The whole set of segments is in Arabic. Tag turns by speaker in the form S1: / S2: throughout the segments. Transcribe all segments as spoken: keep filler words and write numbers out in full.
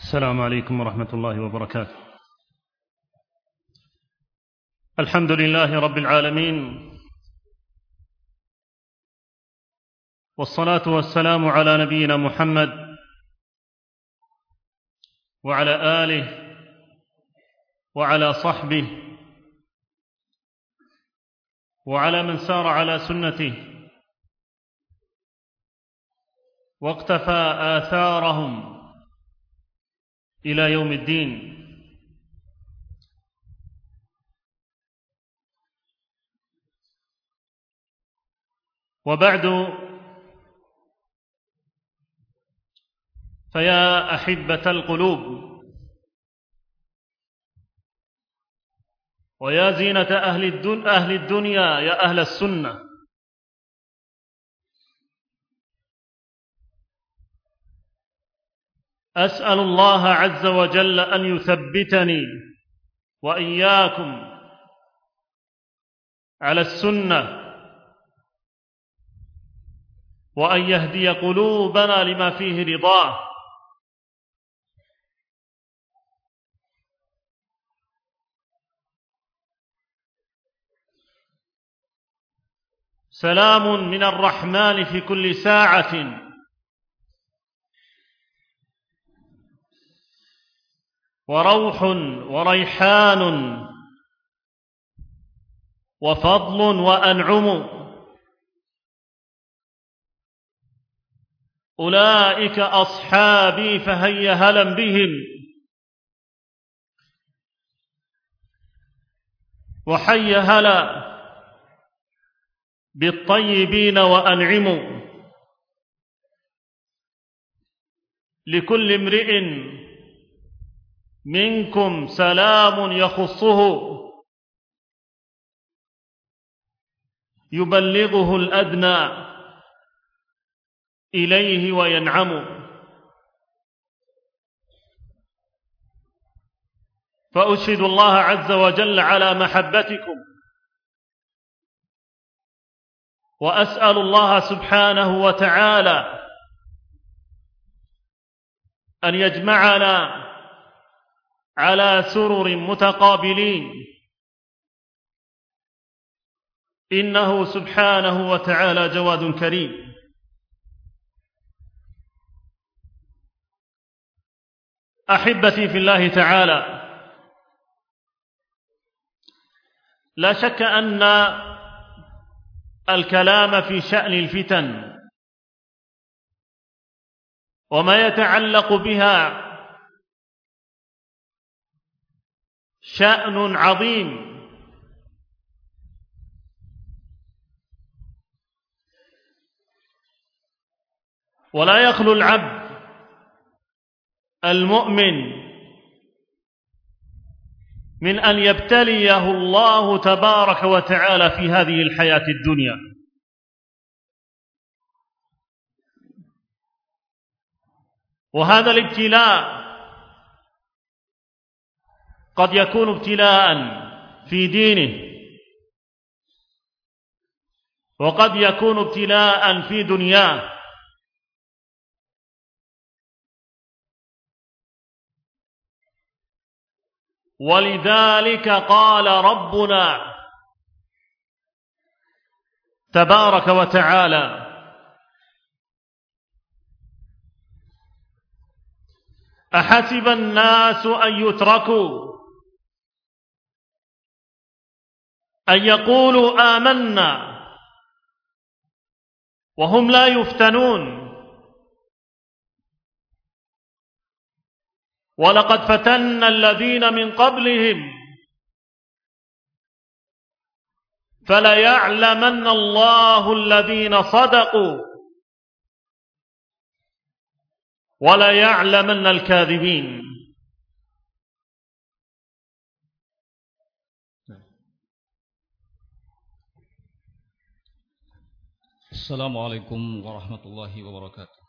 S1: السلام عليكم ورحمة الله وبركاته. الحمد لله رب العالمين، والصلاة والسلام على نبينا محمد وعلى آله وعلى صحبه وعلى من سار على سنته واقتفى آثارهم إلى يوم الدين. وبعد، فيا أحبة القلوب ويا زينة أهل الدنيا يا أهل السنة، أسأل الله عز وجل أن يثبتني وإياكم على السنة، وأن يهدي قلوبنا لما فيه رضاه. سلام من الرحمن في كل ساعة، وروح وريحان وفضل وأنعم، أولئك أصحابي فهيا هلا بهم، وحي هلا بالطيبين وأنعموا. لكل امرئ منكم سلام يخصه يبلغه الأدنى إليه وينعم. فأشهد الله عز وجل على محبتكم، وأسأل الله سبحانه وتعالى أن يجمعنا على سرر متقابلين، إنه سبحانه وتعالى جواد كريم. أحبتي في الله تعالى، لا شك أن الكلام في شأن الفتن وما يتعلق بها شأن عظيم، ولا يخلو العبد المؤمن من أن يبتليه الله تبارك وتعالى في هذه الحياة الدنيا. وهذا الابتلاء قد يكون ابتلاء في دينه، وقد يكون ابتلاء في دنياه. ولذلك قال ربنا تبارك وتعالى: أحسب الناس أن يتركوا أن يقولوا آمنا وهم لا يفتنون، ولقد فتنا الذين من قبلهم فليعلمن الله الذين صدقوا وليعلمن الكاذبين.
S2: السلام عليكم ورحمة الله وبركاته.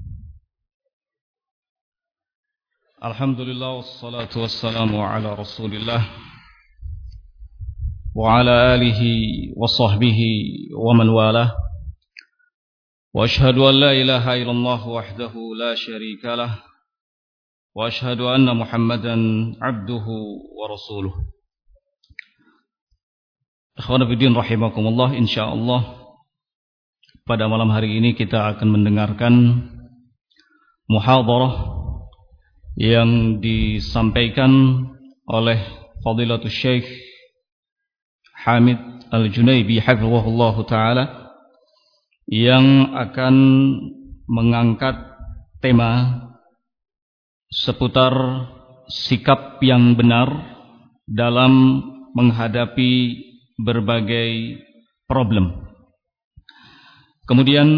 S2: الحمد لله والصلاة والسلام على رسول الله وعلى آله وصحبه ومن والاه، وأشهد أن لا إله إلا الله وحده لا شريك له، وأشهد أن محمدا عبده ورسوله. Ikhwan fillah rahimakumullah, insyaallah pada malam hari ini kita akan mendengarkan muhadharah yang disampaikan oleh Fadilatul Syekh Hamid Al-Junaibi hafizahullah ta'ala, yang akan mengangkat tema seputar sikap yang benar dalam menghadapi berbagai problem. Kemudian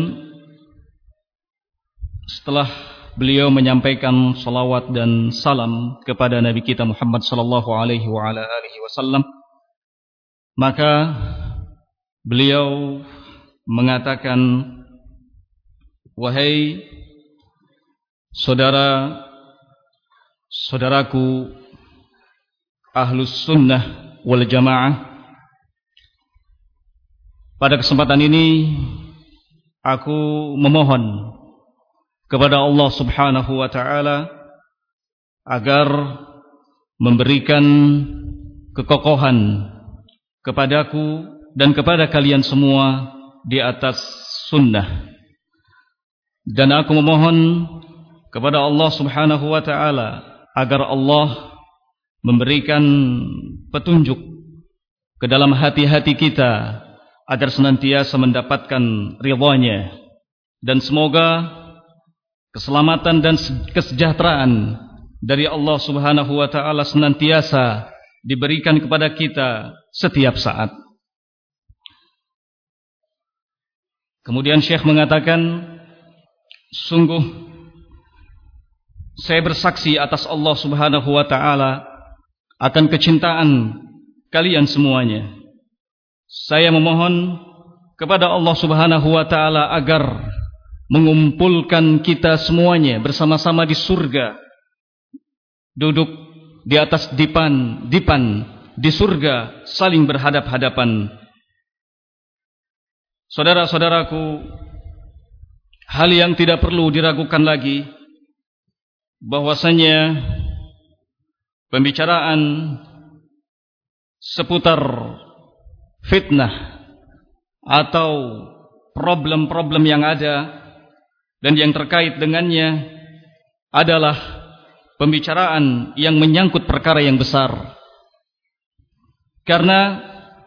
S2: setelah beliau menyampaikan salawat dan salam kepada Nabi kita Muhammad sallallahu alaihi wa ala alihi wasallam, maka beliau mengatakan, wahai saudara saudaraku Ahlus Sunnah wal Jamaah, pada kesempatan ini aku memohon kepada Allah Subhanahu wa ta'ala agar memberikan kekokohan kepadaku dan kepada kalian semua di atas sunnah. Dan aku memohon kepada Allah Subhanahu wa ta'ala agar Allah memberikan petunjuk ke dalam hati-hati kita agar senantiasa mendapatkan ridha-Nya, dan semoga keselamatan dan kesejahteraan dari Allah Subhanahu wa ta'ala senantiasa diberikan kepada kita setiap saat. Kemudian Syekh mengatakan, sungguh saya bersaksi atas Allah Subhanahu wa ta'ala akan kecintaan kalian semuanya. Saya memohon kepada Allah Subhanahu wa ta'ala agar mengumpulkan kita semuanya bersama-sama di surga, duduk di atas dipan, dipan di surga, saling berhadap-hadapan. Saudara-saudaraku, hal yang tidak perlu diragukan lagi bahwasanya pembicaraan seputar fitnah atau problem-problem yang ada dan yang terkait dengannya adalah pembicaraan yang menyangkut perkara yang besar. Karena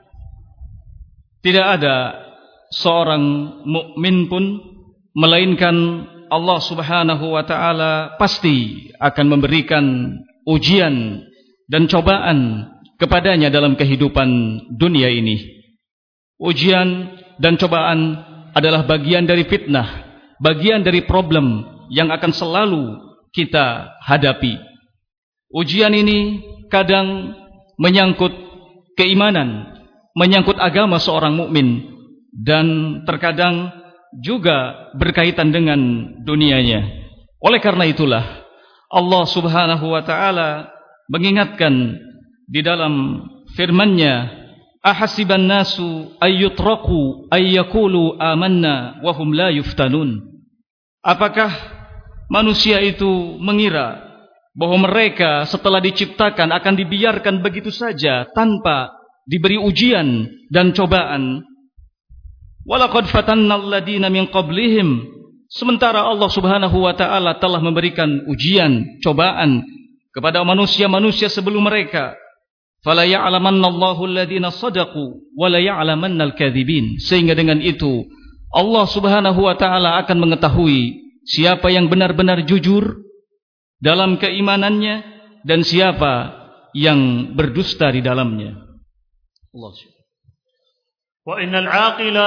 S2: tidak ada seorang mukmin pun melainkan Allah Subhanahu wa ta'ala pasti akan memberikan ujian dan cobaan kepadanya dalam kehidupan dunia ini. Ujian dan cobaan adalah bagian dari fitnah, bagian dari problem yang akan selalu kita hadapi. Ujian ini kadang menyangkut keimanan, menyangkut agama seorang mukmin, dan terkadang juga berkaitan dengan dunianya. Oleh karena itulah Allah Subhanahu wa ta'ala mengingatkan di dalam firman-Nya, ahasiban nasu ayyutraku ayyakulu amanna wa hum la yuftanun. Apakah manusia itu mengira bahwa mereka setelah diciptakan akan dibiarkan begitu saja tanpa diberi ujian dan cobaan? Walaqad fatanna alladina min qablihim, sementara Allah Subhanahu wa ta'ala telah memberikan ujian, cobaan kepada manusia-manusia sebelum mereka. Fala ya'lamanna Allahu alladina sadaqu wa la ya'lamanna al-kadzibin. Sehingga dengan itu Allah Subhanahu wa ta'ala akan mengetahui siapa yang benar-benar jujur dalam keimanannya dan siapa yang berdusta di dalamnya. Allah subhanahu.
S1: وإن العاقل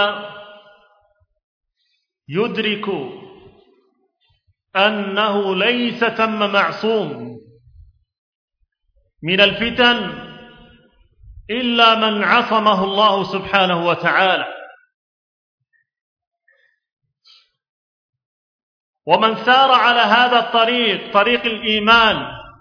S1: يدرك أنه ليس ثم معصوم من الفتن إلا من عصمه الله سبحانه وتعالى. ومن سار على هذا الطريق، طريق الإيمان،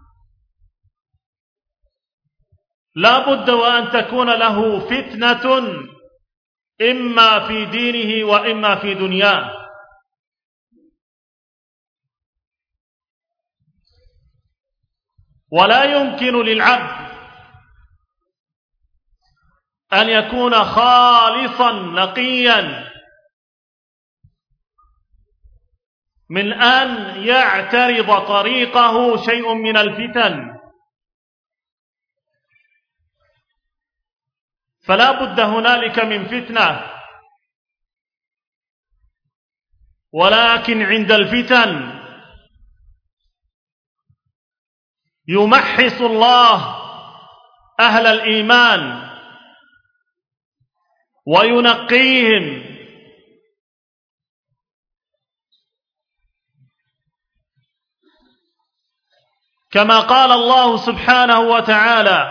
S1: لا بد وأن تكون له فتنة إما في دينه وإما في دنياه. ولا يمكن للعبد أن يكون خالصا نقيا من أن يعترض طريقه شيء من الفتن، فلا بد هنالك من فتنة، ولكن عند الفتن يمحص الله أهل الإيمان وينقيهم، كما قال الله سبحانه وتعالى: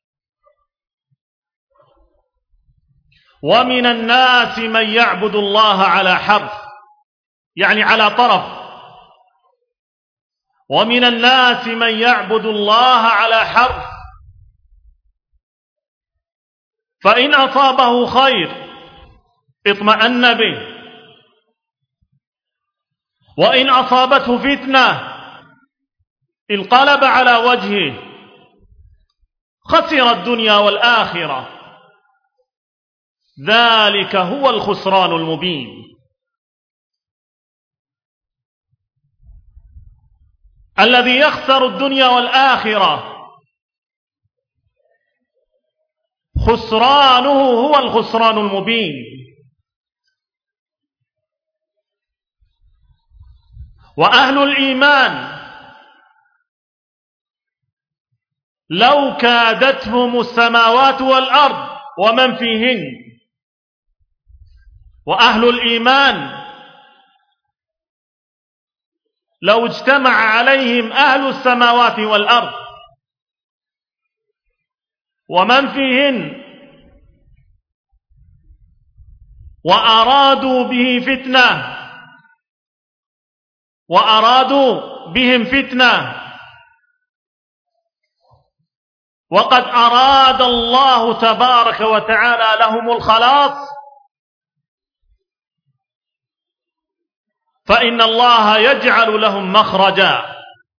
S1: ومن الناس من يعبد الله على حرف، يعني على طرف، ومن الناس من يعبد الله على حرف، فإن أصابه خير اطمأن به، وإن أصابته فتنة انقلب على وجهه، خسر الدنيا والآخرة، ذلك هو الخسران المبين. الذي يخسر الدنيا والآخرة خسرانه هو الخسران المبين. وأهل الإيمان لو كادتهم السماوات والأرض ومن فيهن، وأهل الإيمان لو اجتمع عليهم أهل السماوات والأرض ومن فيهن وأرادوا به فتنة وأرادوا بهم فتنة وقد أراد الله تبارك وتعالى لهم الخلاص، فإن الله يجعل لهم مخرجا.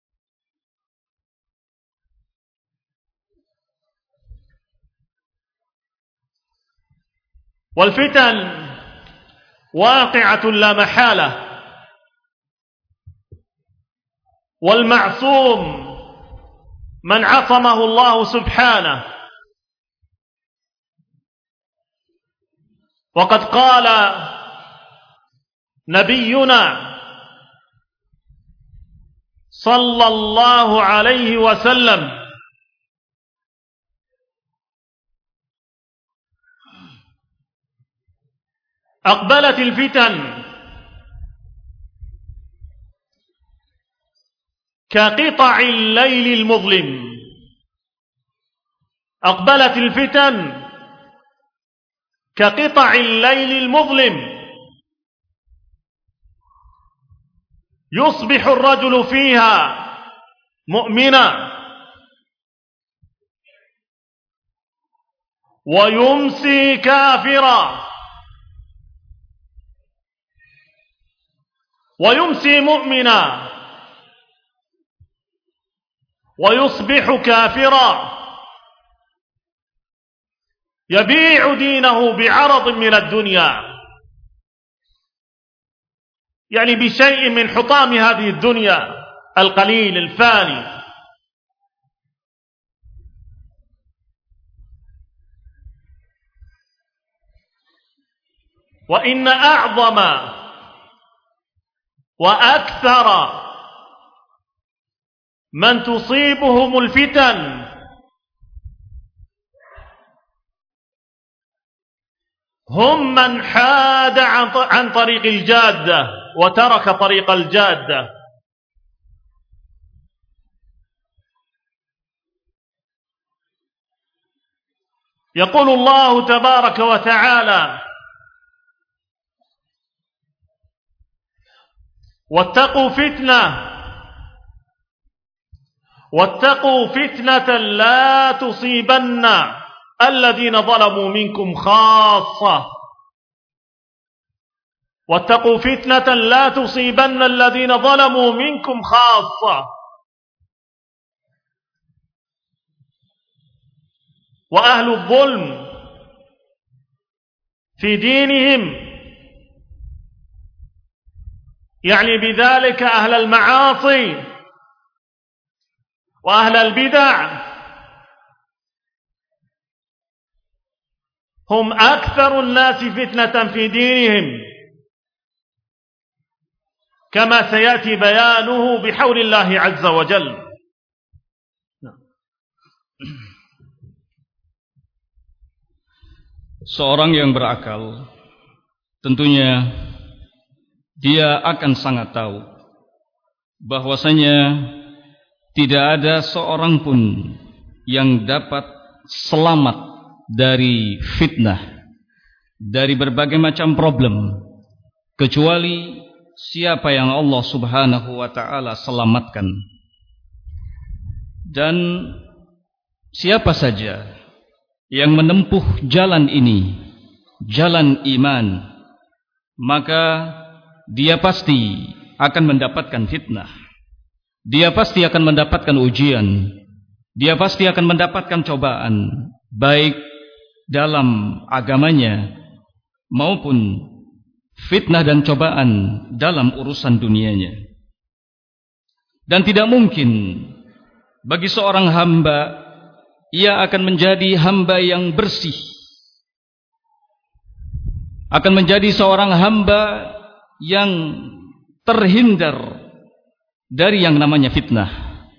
S1: والفتن واقعة لا محالة، والمعصوم من عصمه الله سبحانه. وقد قال نبينا صلى الله عليه وسلم: أقبلت الفتن كقطع الليل المظلم. أقبلت الفتن كقطع الليل المظلم، يصبح الرجل فيها مؤمنا ويمسي كافرا، ويمسي مؤمنا ويصبح كافرا، يبيع دينه بعرض من الدنيا، يعني بشيء من حطام هذه الدنيا القليل الفاني. وإن أعظم وأكثر من تصيبهم الفتن هم من حاد عن طريق الجادة وترك طريق الجادة. يقول الله تبارك وتعالى: واتقوا فتنة واتقوا فتنة لا تصيبن الذين ظلموا منكم خاصة واتقوا فتنة لا تصيبن الذين ظلموا منكم خاصة. وأهل الظلم في دينهم، يعني بذلك أهل المعاصي وأهل البدع هم أكثر الناس فتنة في دينهم، كما سيأتي بيانه بحول الله عز وجل.
S2: Seorang yang berakal tentunya dia akan sangat tahu bahwasanya tidak ada seorang pun yang dapat selamat dari fitnah, dari berbagai macam problem, kecuali siapa yang Allah Subhanahu wa ta'ala selamatkan. Dan siapa saja yang menempuh jalan ini, jalan iman, maka dia pasti akan mendapatkan fitnah. Dia pasti akan mendapatkan ujian. Dia pasti akan mendapatkan cobaan, baik dalam agamanya maupun fitnah dan cobaan dalam urusan dunianya. Dan tidak mungkin bagi seorang hamba ia akan menjadi hamba yang bersih, akan menjadi seorang hamba yang terhindar dari yang namanya fitnah.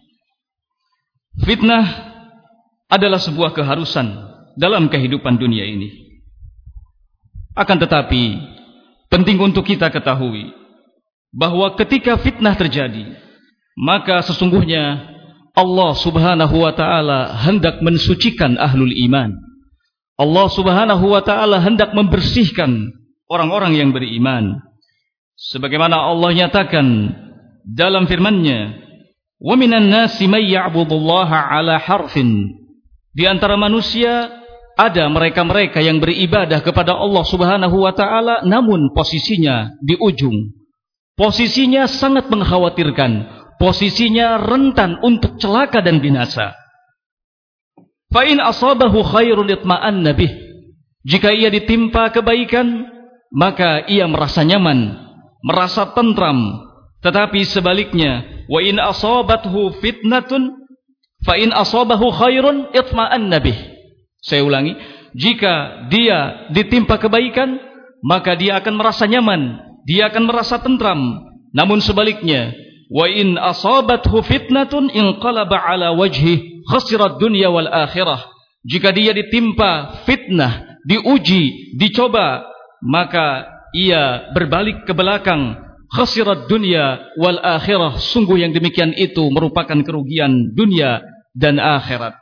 S2: Fitnah adalah sebuah keharusan dalam kehidupan dunia ini. Akan tetapi penting untuk kita ketahui bahwa ketika fitnah terjadi, maka sesungguhnya Allah Subhanahu wa ta'ala hendak mensucikan ahlul iman. Allah Subhanahu wa ta'ala hendak membersihkan orang-orang yang beriman. Sebagaimana Allah nyatakan dalam firman-Nya, "Wa minan nasi may ya'budullaha 'ala harfin." Di antara manusia ada mereka-mereka yang beribadah kepada Allah Subhanahu wa ta'ala namun posisinya di ujung. Posisinya sangat mengkhawatirkan. Posisinya rentan untuk celaka dan binasa. Fa in asabahu khairun itma'anna bih. Jika ia ditimpa kebaikan, maka ia merasa nyaman, merasa tentram. Tetapi sebaliknya, wa in asabathu fitnatun fa in asabahu khairun itma'anna bih. Saya ulangi, jika dia ditimpa kebaikan, maka dia akan merasa nyaman, dia akan merasa tentram. Namun sebaliknya, wa in asabathu fitnatun inqalaba ala wajhi khasirat dunya wal akhirah. Jika dia ditimpa fitnah, diuji, dicoba, maka ia berbalik ke belakang, khasirat dunya wal akhirah. Sungguh yang demikian itu merupakan kerugian dunia dan akhirat.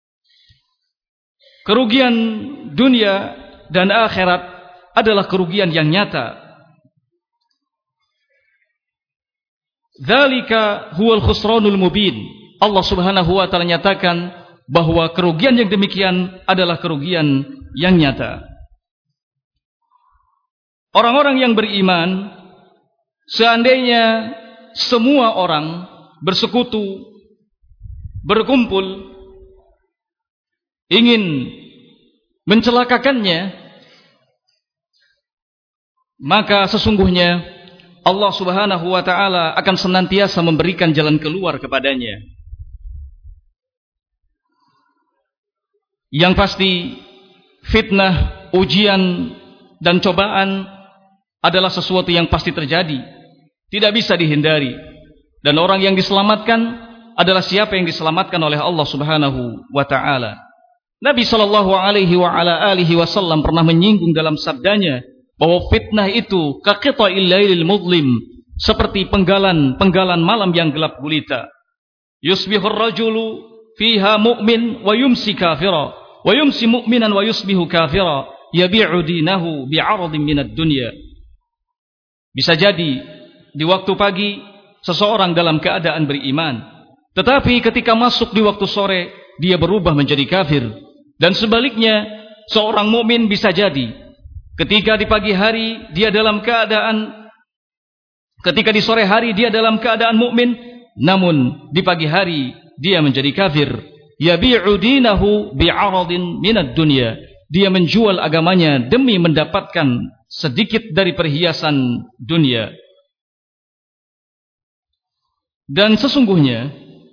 S2: Kerugian dunia dan akhirat adalah kerugian yang nyata. Dzalika huwal khusranul mubin. Allah Subhanahu wa ta'ala nyatakan bahwa kerugian yang demikian adalah kerugian yang nyata. Orang-orang yang beriman, seandainya semua orang bersekutu, berkumpul, ingin mencelakakannya, maka sesungguhnya Allah Subhanahu wa ta'ala akan senantiasa memberikan jalan keluar kepadanya. Yang pasti fitnah, ujian dan cobaan adalah sesuatu yang pasti terjadi, tidak bisa dihindari. Dan orang yang diselamatkan adalah siapa yang diselamatkan oleh Allah Subhanahu wa ta'ala. Nabi sallallahu alaihi wa ala alihi wasallam pernah menyinggung dalam sabdanya bahwa fitnah itu kaqita'il lailil mudlim, seperti penggalan-penggalan malam yang gelap gulita. Yusbihur rajulu fiha mu'min wa yumsi kafira, wa yumsi mu'minan wa yusbihu kafira, yabi'u dinahu bi'aradin minad dunya. Bisa jadi di waktu pagi seseorang dalam keadaan beriman, tetapi ketika masuk di waktu sore dia berubah menjadi kafir. Dan sebaliknya, seorang mukmin bisa jadi ketika di pagi hari dia dalam keadaan, ketika di sore hari dia dalam keadaan mukmin, namun di pagi hari dia menjadi kafir. yabi'u dinahu bi'aradin minad dunya. Dia menjual agamanya demi mendapatkan sedikit dari perhiasan dunia. Dan sesungguhnya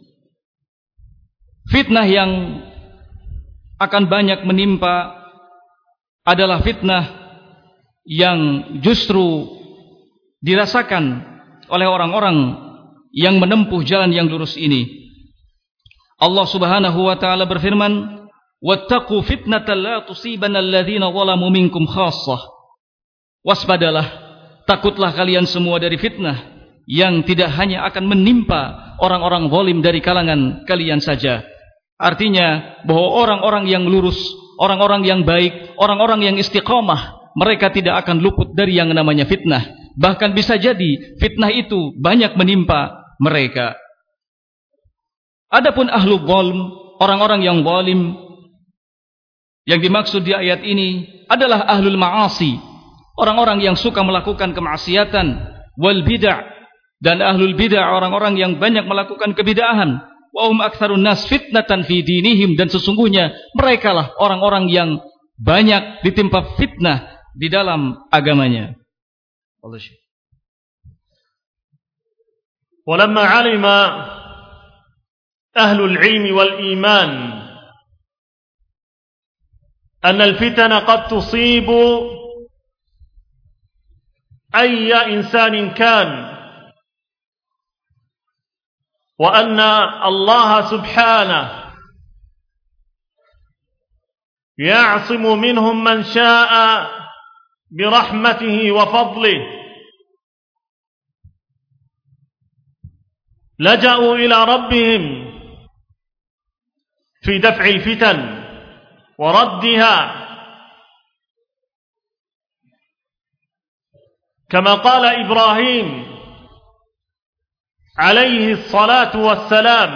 S2: fitnah yang akan banyak menimpa adalah fitnah yang justru dirasakan oleh orang-orang yang menempuh jalan yang lurus ini. Allah Subhanahu wa taala berfirman, "Wattaqu fitnatan la tusibanna alladhina zalamu minkum khassah." Waspadalah, takutlah kalian semua dari fitnah yang tidak hanya akan menimpa orang-orang zalim dari kalangan kalian saja. Artinya bahwa orang-orang yang lurus, orang-orang yang baik, orang-orang yang istiqamah, mereka tidak akan luput dari yang namanya fitnah. Bahkan bisa jadi fitnah itu banyak menimpa mereka. Adapun ahlul zalim, orang-orang yang zalim, yang dimaksud di ayat ini adalah ahlul ma'asi, orang-orang yang suka melakukan kemaksiatan, wal bid'ah, dan ahlul bid'ah, orang-orang yang banyak melakukan kebid'ahan. Wa hum aktsarun nas fitnatan fi dinihim, dan sesungguhnya merekalah orang-orang yang banyak ditimpa fitnah di dalam agamanya.
S1: Walamma 'alima ahlul 'ilmi wal iman أن الفتن قد تصيب أي إنسان كان، وأن الله سبحانه يعصم منهم من شاء برحمته وفضله، لجأوا إلى ربهم في دفع الفتن وردها، كما قال إبراهيم عليه الصلاة والسلام: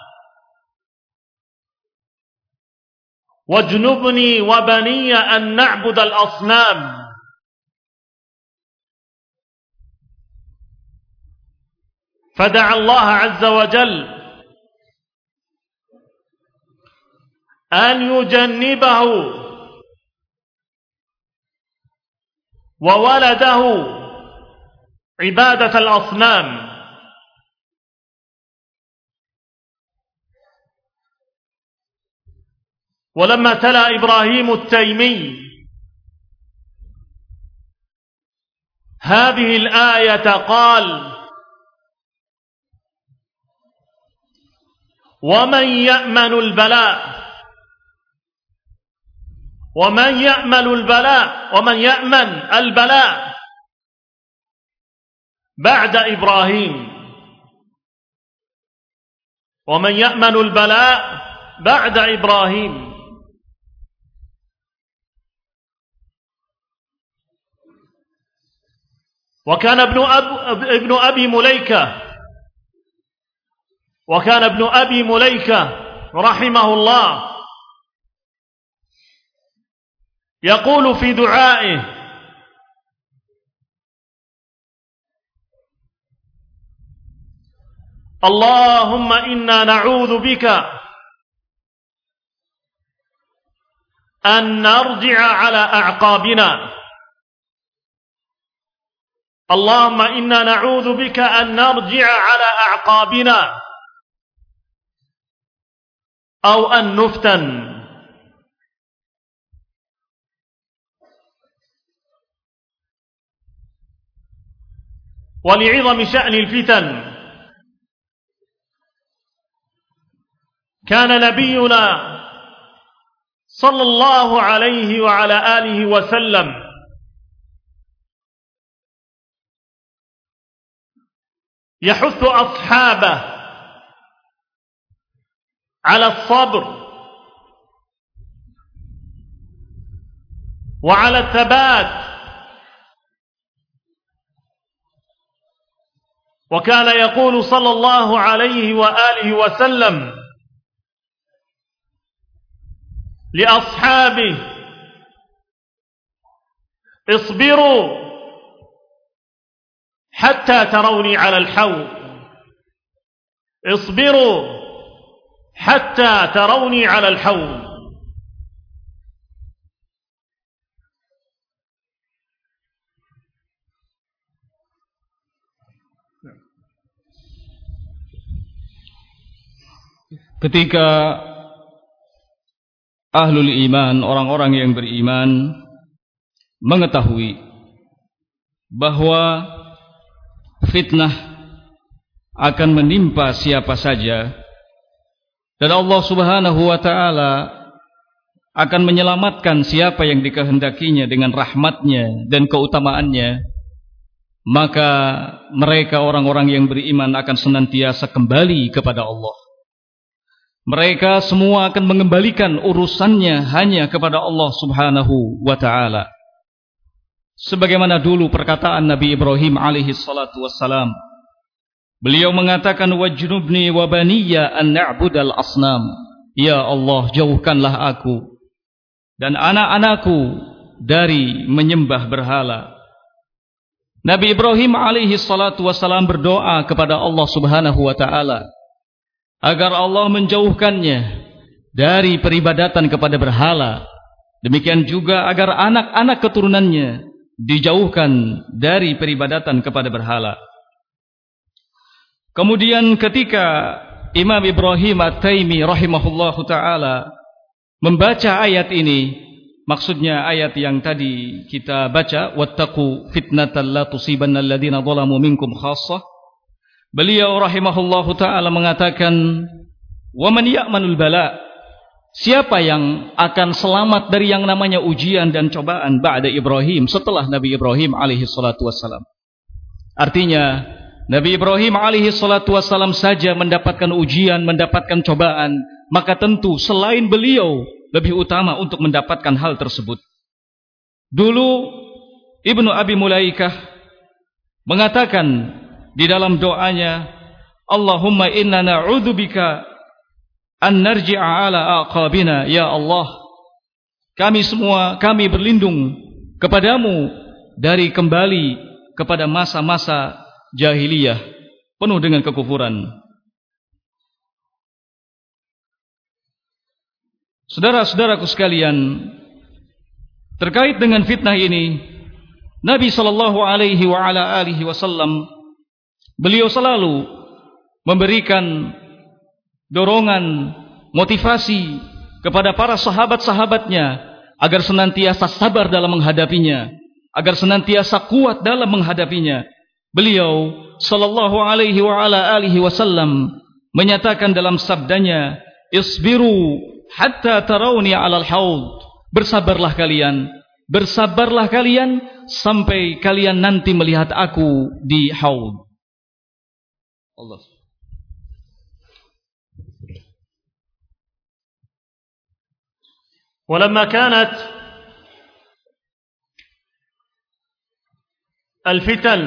S1: واجنبني وبني أن نعبد الأصنام. فدعا الله عز وجل أن يجنبه وولده عبادة الأصنام. ولما تلا إبراهيم التيمي هذه الآية قال: ومن يأمن البلاء ومن يأمن البلاء ومن يأمن البلاء بعد إبراهيم ومن يأمن البلاء بعد إبراهيم. وكان ابن أب ابن أبي مليكة وكان ابن أبي مليكة رحمه الله يقول في دعائه: اللهم إنا نعوذ بك أن نرجع على أعقابنا، اللهم إنا نعوذ بك أن نرجع على أعقابنا أو أن نفتن. ولعظم شأن الفتن كان نبينا صلى الله عليه وعلى آله وسلم يحث أصحابه على الصبر وعلى الثبات، وكان يقول صلى الله عليه وآله وسلم لأصحابه: اصبروا حتى تروني على الحوض، اصبروا حتى تروني على الحوض.
S2: Ketika ahlul iman, orang-orang yang beriman mengetahui bahwa fitnah akan menimpa siapa saja dan Allah Subhanahu wa taala akan menyelamatkan siapa yang dikehendakinya dengan rahmatnya dan keutamaannya, maka mereka orang-orang yang beriman akan senantiasa kembali kepada Allah. Mereka semua akan mengembalikan urusannya hanya kepada Allah Subhanahu wa ta'ala. Sebagaimana dulu perkataan Nabi Ibrahim alaihi salatu wassalam. Beliau mengatakan, wajnubni wa baniya an na'budal asnam. Ya Allah, jauhkanlah aku dan anak-anakku dari menyembah berhala. Nabi Ibrahim alaihi salatu wassalam berdoa kepada Allah Subhanahu wa ta'ala agar Allah menjauhkannya dari peribadatan kepada berhala. Demikian juga agar anak-anak keturunannya dijauhkan dari peribadatan kepada berhala. Kemudian ketika Imam Ibrahim At-Taimi rahimahullahu ta'ala membaca ayat ini, maksudnya ayat yang tadi kita baca, wattaqu fitnatan la tusibanna alladhina zalamu minkum khassah, beliau rahimahullahu ta'ala mengatakan, wa man ya'manul bala, siapa yang akan selamat dari yang namanya ujian dan cobaan ba'da Ibrahim, setelah Nabi Ibrahim alaihi salatu wassalam. Artinya Nabi Ibrahim alaihi salatu wassalam saja mendapatkan ujian, mendapatkan cobaan, maka tentu selain beliau lebih utama untuk mendapatkan hal tersebut. Dulu Ibnu Abi Mulaikah mengatakan di dalam doanya, Allahumma inna na'udzubika an narji'a ala aqabina. Ya Allah, kami semua, kami berlindung kepadamu dari kembali kepada masa-masa jahiliyah penuh dengan kekufuran. Saudara-saudaraku sekalian, terkait dengan fitnah ini, Nabi sallallahu alaihi wa ala alihi wasallam, beliau selalu memberikan dorongan, motivasi kepada para sahabat-sahabatnya agar senantiasa sabar dalam menghadapinya, agar senantiasa kuat dalam menghadapinya. Beliau sallallahu alaihi wa ala alihi wasallam menyatakan dalam sabdanya, isbiru hatta tarawni 'alal haud. Bersabarlah kalian, bersabarlah kalian sampai kalian nanti melihat aku di haud. Allah.
S1: ولما كانت الفتن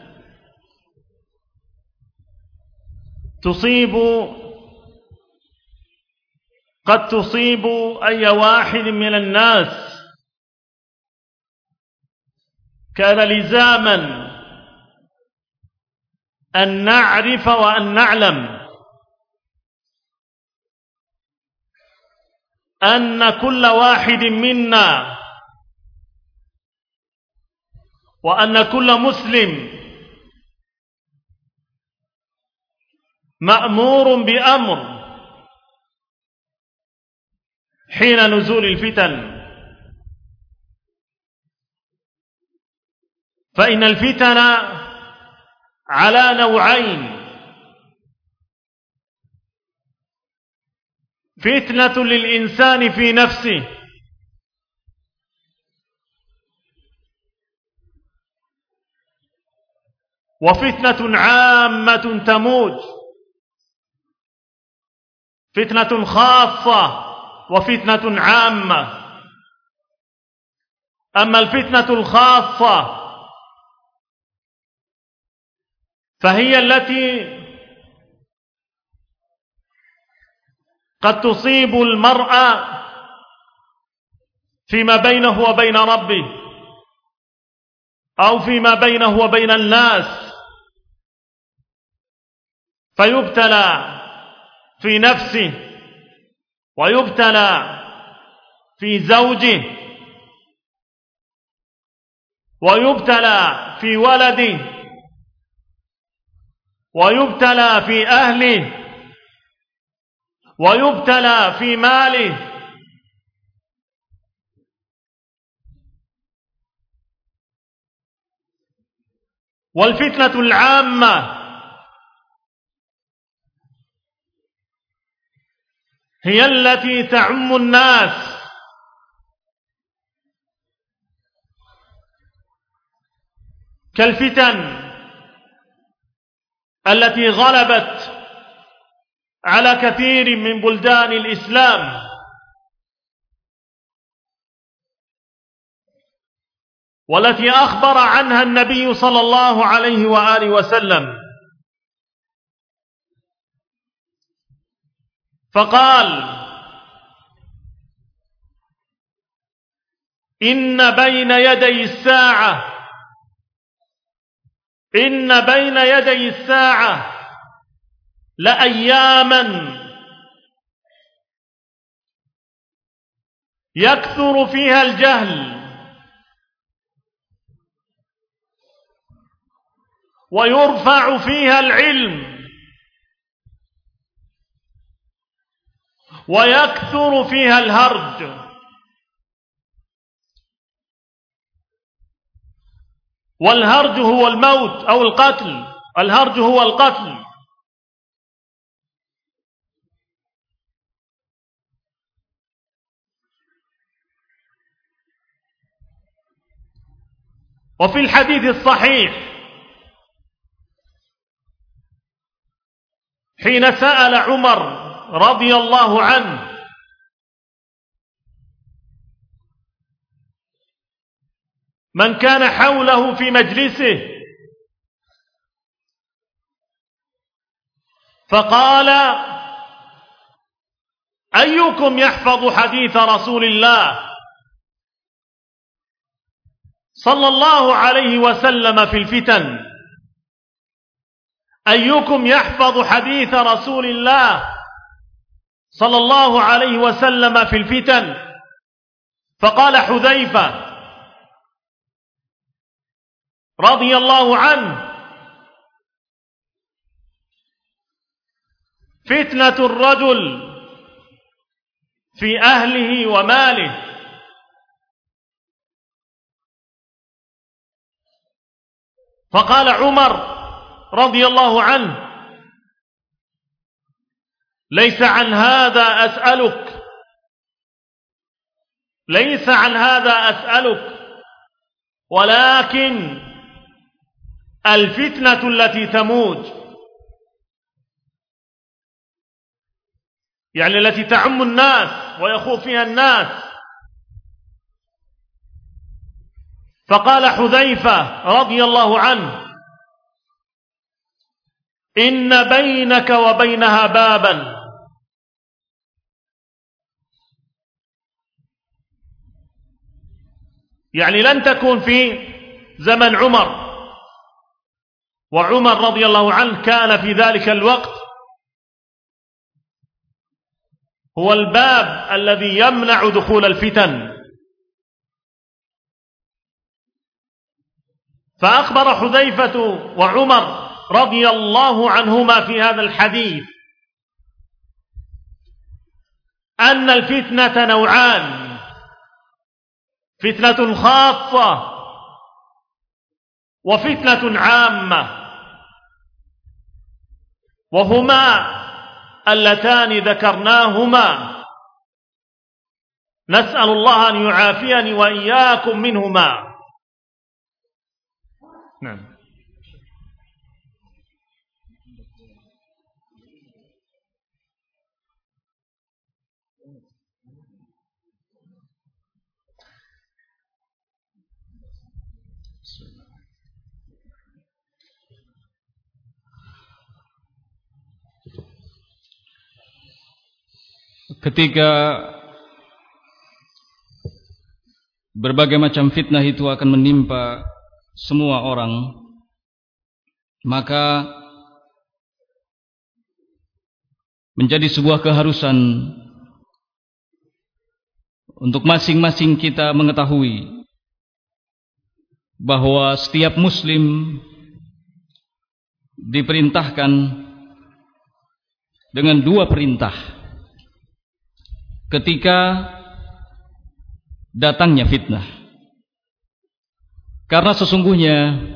S1: تصيب قد تصيب أي واحد من الناس، كان لزاما أن نعرف وأن نعلم أن كل واحد منا وأن كل مسلم مأمور بأمر حين نزول الفتن. فإن الفتن على نوعين: فتنة للإنسان في نفسه، وفتنة عامة تموج، فتنة خاصة وفتنة عامة. أما الفتنة الخاصة فهي التي قد تصيب المرء فيما بينه وبين ربه أو فيما بينه وبين الناس، فيبتلى في نفسه ويبتلى في زوجه ويبتلى في ولده ويبتلى في أهله ويبتلى في ماله. والفتنة العامة هي التي تعم الناس، كالفتن التي غلبت على كثير من بلدان الإسلام، والتي أخبر عنها النبي صلى الله عليه وآله وسلم، فقال: إن بين يدي الساعة إن بين يدي الساعة لأياما يكثر فيها الجهل ويرفع فيها العلم ويكثر فيها الهرج. والهرج هو الموت أو القتل، الهرج هو القتل. وفي الحديث الصحيح حين سأل عمر رضي الله عنه من كان حوله في مجلسه، فقال: أيكم يحفظ حديث رسول الله صلى الله عليه وسلم في الفتن؟ أيكم يحفظ حديث رسول الله صلى الله عليه وسلم في الفتن؟ فقال حذيفة رضي الله عنه: فتنة الرجل في أهله وماله. فقال عمر رضي الله عنه: ليس عن هذا أسألك ليس عن هذا أسألك ولكن الفتنة التي تموج، يعني التي تعم الناس ويخوض فيها الناس. فقال حذيفة رضي الله عنه: إن بينك وبينها بابا. يعني لن تكون في زمن عمر، وعمر رضي الله عنه كان في ذلك الوقت هو الباب الذي يمنع دخول الفتن. فأخبر حذيفة وعمر رضي الله عنهما في هذا الحديث أن الفتنة نوعان: فتنة خاصة وفتنة عامة، وهما اللتان ذكرناهما. نسأل الله أن يعافيني وإياكم منهما. نعم.
S2: Ketika berbagai macam fitnah itu akan menimpa semua orang, maka menjadi sebuah keharusan untuk masing-masing kita mengetahui bahwa setiap muslim diperintahkan dengan dua perintah ketika datangnya fitnah. Karena sesungguhnya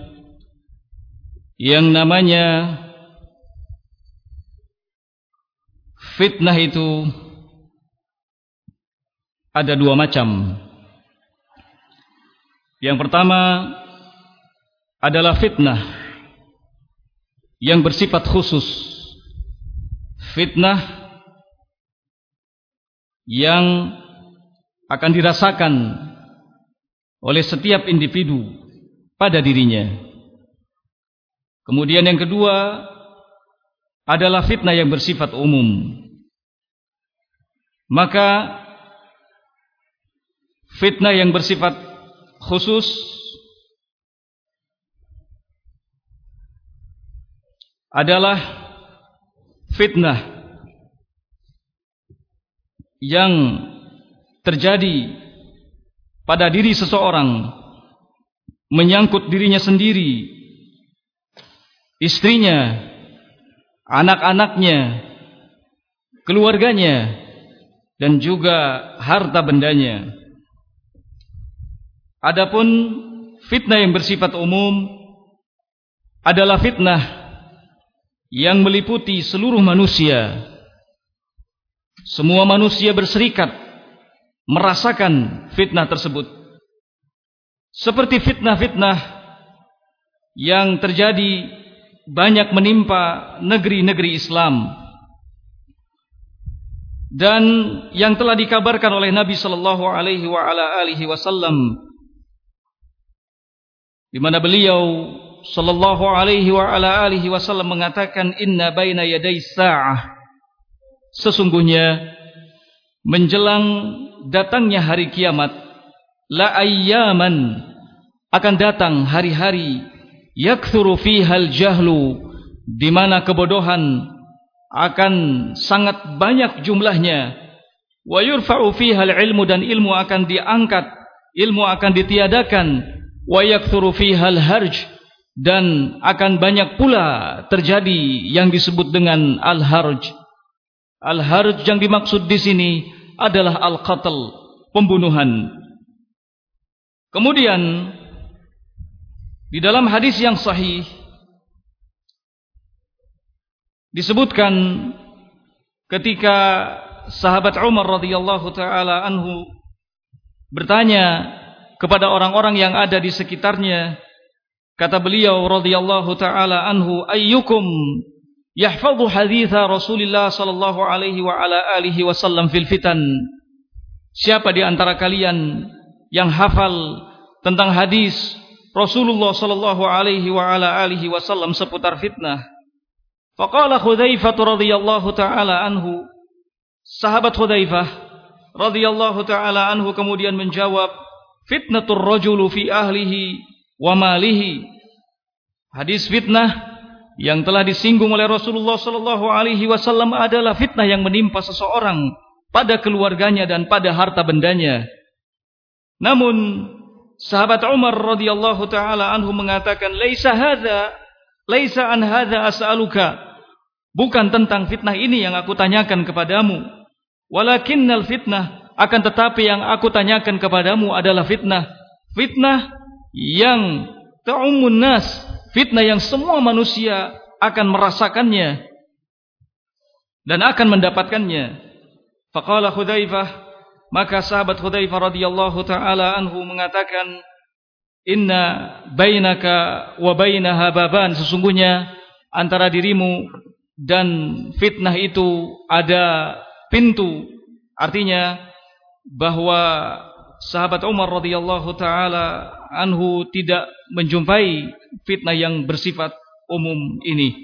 S2: yang namanya fitnah itu ada dua macam. Yang pertama adalah fitnah yang bersifat khusus, fitnah yang akan dirasakan oleh setiap individu pada dirinya. Kemudian yang kedua adalah fitnah yang bersifat umum. Maka fitnah yang bersifat khusus adalah fitnah yang terjadi pada diri seseorang, menyangkut dirinya sendiri, istrinya, anak-anaknya, keluarganya, dan juga harta bendanya. Adapun fitnah yang bersifat umum adalah fitnah yang meliputi seluruh manusia. Semua manusia berserikat merasakan fitnah tersebut. Seperti fitnah-fitnah yang terjadi banyak menimpa negeri-negeri Islam dan yang telah dikabarkan oleh Nabi sallallahu alaihi wa ala alihi wasallam, di mana beliau sallallahu alaihi wa ala alihi wasallam mengatakan, inna baina yaday sa'ah, sesungguhnya menjelang datangnya hari kiamat, la ayyaman, akan datang hari-hari, yakthuru fihal jahlu, di mana kebodohan akan sangat banyak jumlahnya, wa yurfa'u fihal ilmu, dan ilmu akan diangkat, ilmu akan ditiadakan, wa yakthuru fihal harj, dan akan banyak pula terjadi yang disebut dengan al-harj. Al-harj yang dimaksud di sini adalah al-qatl, pembunuhan. Kemudian di dalam hadis yang sahih disebutkan ketika sahabat Umar radhiyallahu taala anhu bertanya kepada orang-orang yang ada di sekitarnya, kata beliau radhiyallahu taala anhu, ayyukum yahfadhu haditha Rasulillah sallallahu alaihi wa ala alihi wasallam fil fitan, siapa di antara kalian yang hafal tentang hadis Rasulullah sallallahu alaihi wa ala alihi wasallam seputar fitnah? Faqala Hudzaifah radhiyallahu taala anhu, sahabat Hudzaifah radhiyallahu taala anhu kemudian menjawab, fitnatur rajulu fi ahlihi wa malihi. Hadis fitnah yang telah disinggung oleh Rasulullah sallallahu alaihi wasallam adalah fitnah yang menimpa seseorang pada keluarganya dan pada harta bendanya. Namun sahabat Umar radhiyallahu taala anhu mengatakan, laisa hadza, laisa an hadza as'aluka, bukan tentang fitnah ini yang aku tanyakan kepadamu, walakinnal fitnah, akan tetapi yang aku tanyakan kepadamu adalah fitnah, fitnah yang ta'ummun nas, fitnah yang semua manusia akan merasakannya dan akan mendapatkannya. Faqala Hudzaifah, maka sahabat Hudzaifah radhiyallahu taala anhu mengatakan, inna bainaka wa bainaha baban, sesungguhnya antara dirimu dan fitnah itu ada pintu. Artinya bahwa sahabat Umar radhiyallahu taala anhu tidak menjumpai fitnah yang bersifat umum ini.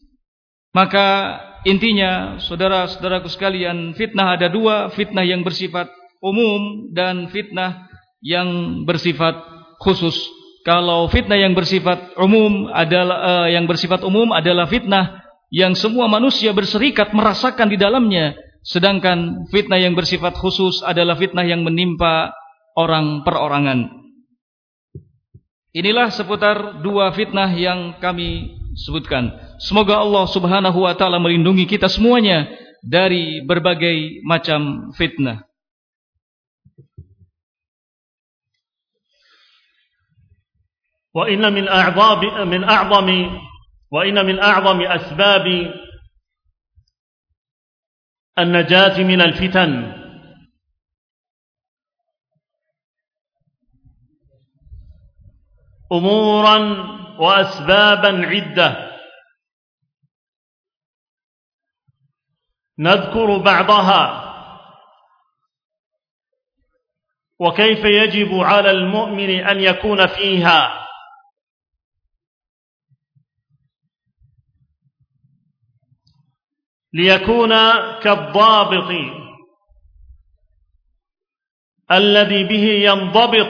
S2: Maka intinya saudara-saudaraku sekalian, fitnah ada dua, fitnah yang bersifat umum dan fitnah yang bersifat khusus. Kalau fitnah yang bersifat umum adalah uh, yang bersifat umum adalah fitnah yang semua manusia berserikat merasakan di dalamnya, sedangkan fitnah yang bersifat khusus adalah fitnah yang menimpa orang perorangan. Inilah seputar dua fitnah yang kami sebutkan. Semoga Allah Subhanahu wa taala melindungi kita semuanya dari berbagai macam fitnah.
S1: Wa inna min a'zami min a'zami wa inna min a'zami asbab an-najati min al-fitan umuran wa asbaban 'iddah nadhkuru ba'daha wa kayfa yajibu 'ala al-mu'mini an yakuna fiha ليكون كالضابط الذي به ينضبط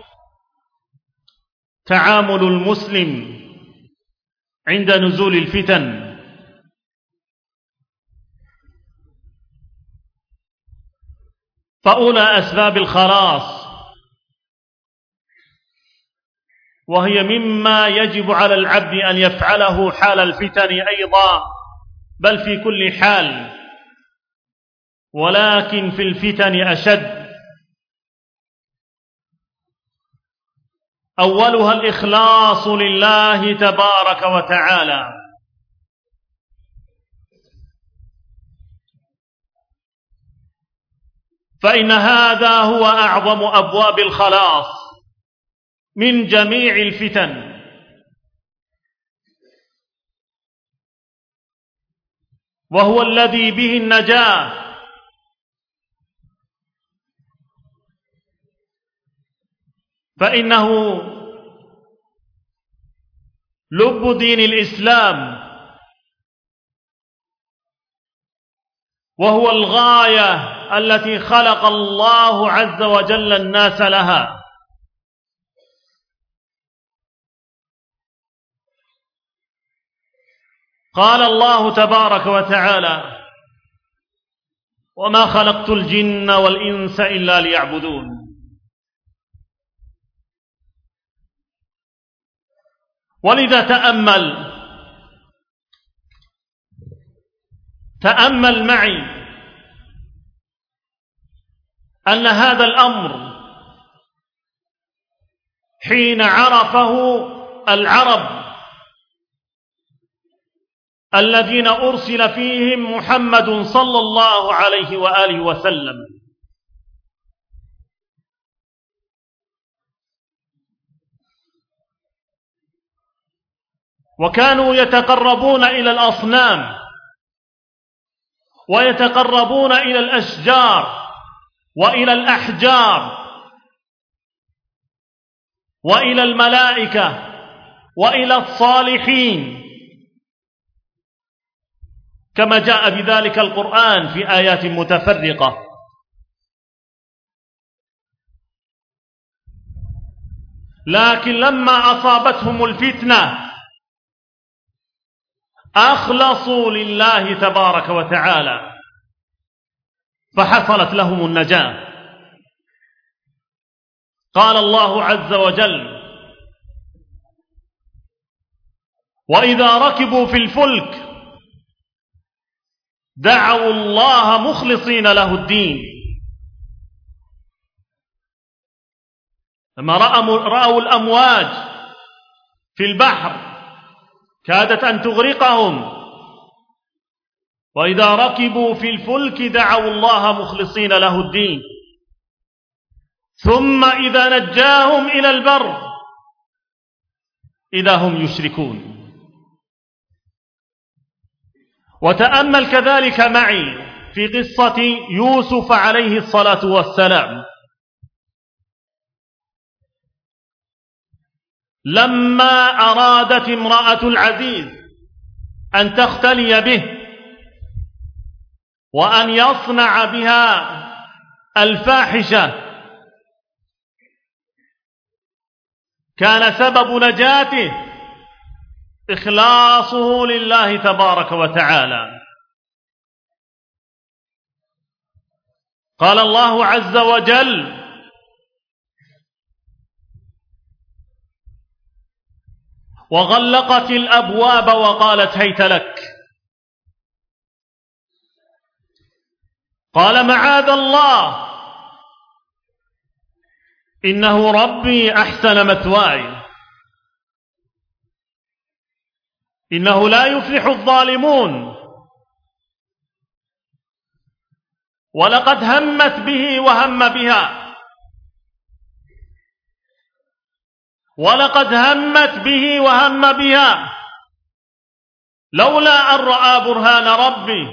S1: تعامل المسلم عند نزول الفتن. فأولى أسباب الخلاص وهي مما يجب على العبد أن يفعله حال الفتن أيضا بل في كل حال ولكن في الفتن أشد. أولها الإخلاص لله تبارك وتعالى فإن هذا هو أعظم أبواب الخلاص من جميع الفتن وهو الذي به النجاة. فإنه لب دين الإسلام وهو الغاية التي خلق الله عز وجل الناس لها. قال الله تبارك وتعالى وما خلقت الجن والإنس إلا ليعبدون. ولذا تأمل تأمل معي أن هذا الأمر حين عرفه العرب الذين أرسل فيهم محمد صلى الله عليه وآله وسلم وكانوا يتقربون إلى الأصنام ويتقربون إلى الأشجار وإلى الأحجار وإلى الملائكة وإلى الصالحين كما جاء بذلك القرآن في آيات متفرقة. لكن لما أصابتهم الفتنة أخلصوا لله تبارك وتعالى فحصلت لهم النجاة. قال الله عز وجل وإذا ركبوا في الفلك دعوا الله مخلصين له الدين. لما رأوا الأمواج في البحر كادت أن تغرقهم وإذا ركبوا في الفلك دعوا الله مخلصين له الدين ثم إذا نجاهم إلى البر إذا هم يشركون. وتأمل كذلك معي في قصة يوسف عليه الصلاة والسلام لما أرادت امرأة العزيز أن تختلي به وأن يصنع بها الفاحشة كان سبب نجاته إخلاصه لله تبارك وتعالى. قال الله عز وجل: وغلقت الأبواب وقالت هيت لك. قال: معاذ الله، إنه ربي أحسن مثواي، إنه لا يفلح الظالمون، ولقد همت به وهم بها، ولقد همت به وهم بها لولا أن رأى برهان ربه.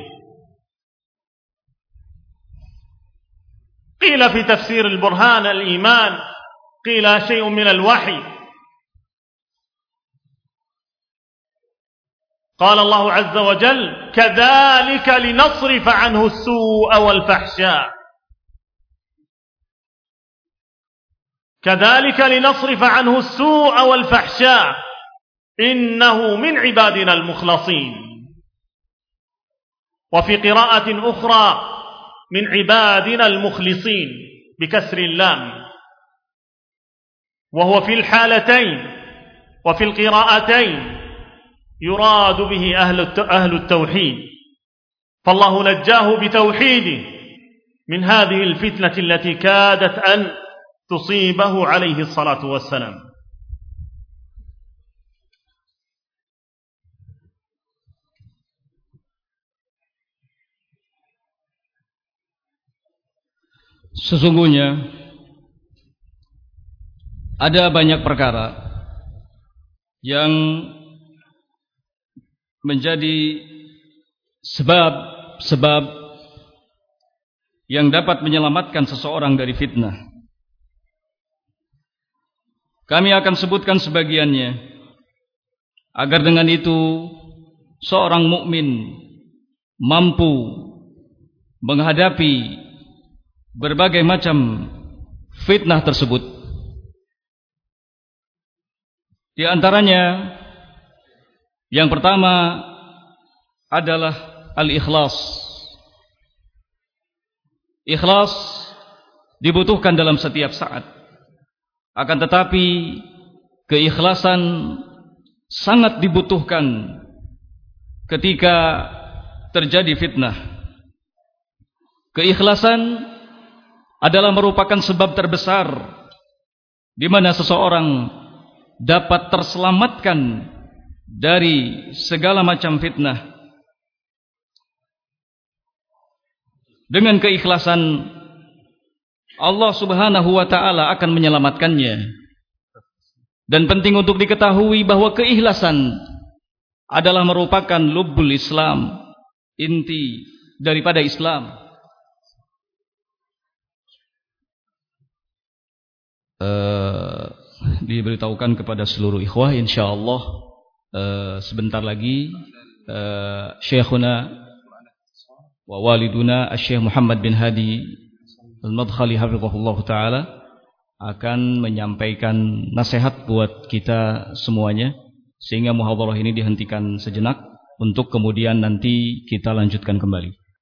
S1: قيل في تفسير البرهان الإيمان، قيل شيء من الوحي. قال الله عز وجل: كذلك لنصرف عنه السوء والفحشاء، كذلك لنصرف عنه السوء والفحشاء إنه من عبادنا المخلصين. وفي قراءة أخرى: من عبادنا المخلصين بكسر اللام، وهو في الحالتين وفي القراءتين يراد به أهل التوحيد، فالله نجاه بتوحيده من هذه الفتنة التي كادت أن تصيبه عليه الصلاة والسلام.
S2: Sesungguhnya ada banyak perkara yang menjadi sebab-sebab yang dapat menyelamatkan seseorang dari fitnah. Kami akan sebutkan sebagiannya, agar dengan itu seorang mukmin mampu menghadapi berbagai macam fitnah tersebut. Di antaranya, yang pertama adalah al-ikhlas. Ikhlas dibutuhkan dalam setiap saat. Akan tetapi keikhlasan sangat dibutuhkan ketika terjadi fitnah. Keikhlasan adalah merupakan sebab terbesar di mana seseorang dapat terselamatkan dari segala macam fitnah. Dengan keikhlasan, Allah Subhanahu wa ta'ala akan menyelamatkannya. Dan penting untuk diketahui bahwa keikhlasan adalah merupakan lubbul Islam, inti daripada Islam. Uh, diberitahukan kepada seluruh ikhwah, insyaallah uh, sebentar lagi uh, Syekhuna wa waliduna Syekh Muhammad bin Hadi Al-Madkhali hafizahullah taala akan menyampaikan nasihat buat kita semuanya, sehingga muhadharah ini dihentikan sejenak untuk kemudian nanti kita lanjutkan kembali.